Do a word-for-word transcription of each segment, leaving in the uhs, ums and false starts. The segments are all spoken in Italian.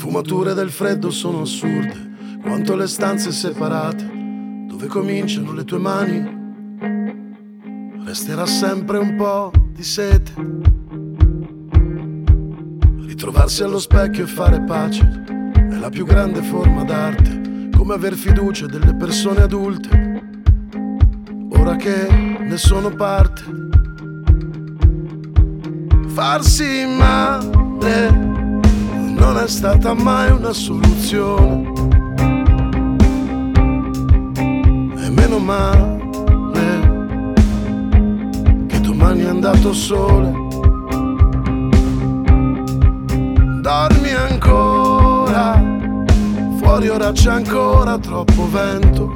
sfumature del freddo sono assurde quanto le stanze separate dove cominciano le tue mani. Resterà sempre un po' di sete. Ritrovarsi allo specchio e fare pace è la più grande forma d'arte, come aver fiducia delle persone adulte ora che ne sono parte. Farsi male non è stata mai una soluzione, e meno male che domani è andato sole. Dormi ancora, fuori ora c'è ancora troppo vento.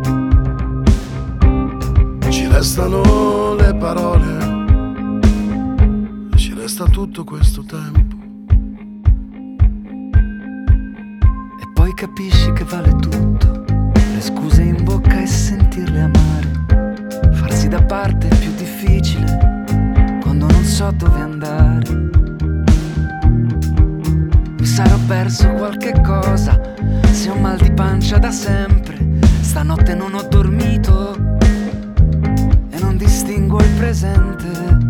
Ci restano le parole, ci resta tutto questo tempo. E poi capisci che vale tutto, le scuse in bocca e sentirle amare. Farsi da parte è più difficile quando non so dove andare. Mi sarò perso qualche cosa, se ho mal di pancia da sempre. Stanotte non ho dormito e non distingo il presente.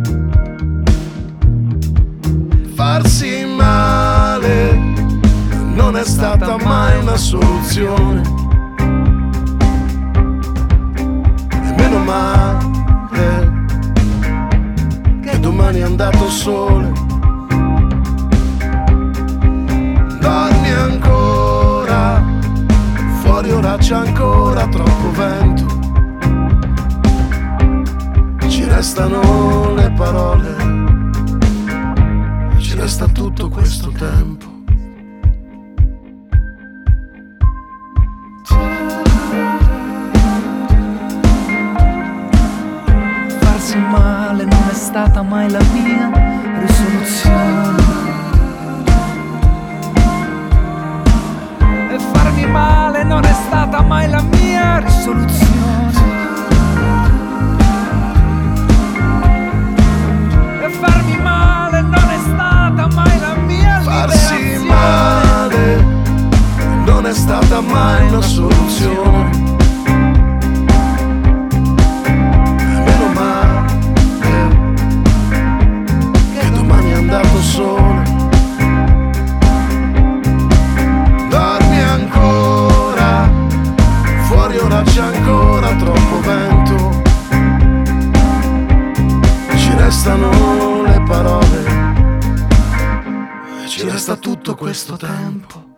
Farsi male non è stata mai una soluzione, e meno male che domani è andato sole. Dormi ancora, fuori ora c'è ancora troppo vento. Ci restano le parole, ci resta tutto questo tempo. Farsi male non è stata mai la mia risoluzione, e farmi male non è stata mai la mia risoluzione, e farmi male non è stata mai la mia Farsi liberazione. male non è stata mai una soluzione, e meno male che domani è andato sole. Dormi ancora, fuori ora c'è ancora troppo vento. Ci restano le parole, ci resta tutto questo tempo.